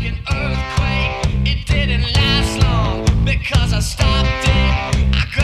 like an earthquake. It didn't last long because I stopped it. I